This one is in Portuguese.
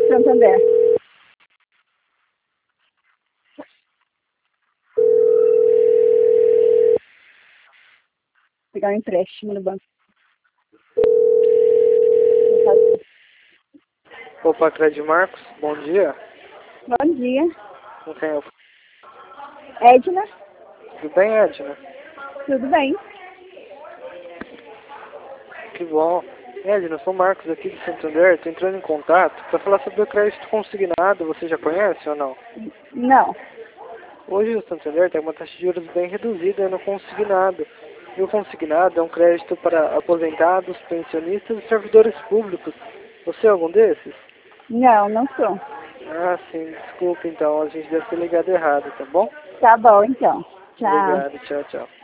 Santander. Pegar um empréstimo no banco. Opa, Crédito Marcos, bom dia. Bom dia. Com quem eu Edna, Tudo bem, Edna? tudo bem? Que bom. Edna, eu sou o Marcos aqui de Santander, estou entrando em contato para falar sobre o crédito consignado, você já conhece ou não? Não. Hoje o Santander tem uma taxa de juros bem reduzida no consignado. E o consignado é um crédito para aposentados, pensionistas e servidores públicos. Você é algum desses? Não, não sou. Ah, sim, desculpa então, a gente deve ter ligado errado, tá bom? Tá bom, então. Tchau. Obrigado, tchau, tchau.